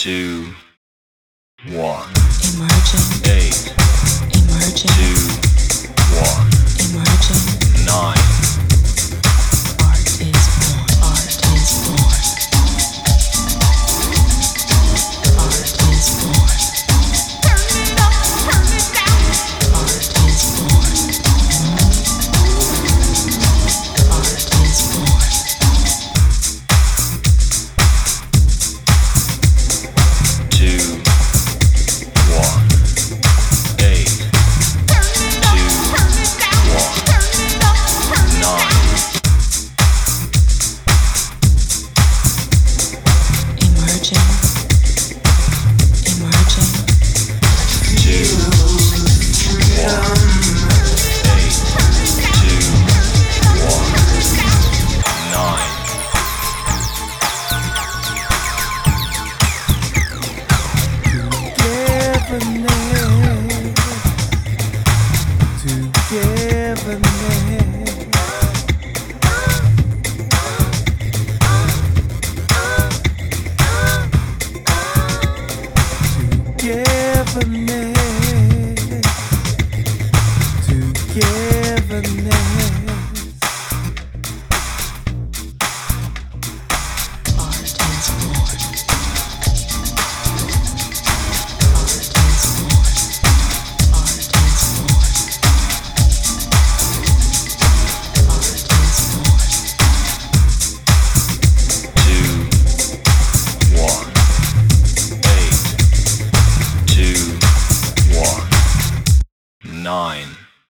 2, 1. Emerging. 8. Emerging. 2, 1. Emerging. 9. Art is born. Art is born. Art is born. Turn it up, turn it down. Art is born. Art is born. 2, 1. 8. Turn it up, turn it down. 1. Turn it up, turn it 9. down. Emerging. Emerging. 2, 1. 8. 2, 1. 9. Togetherness,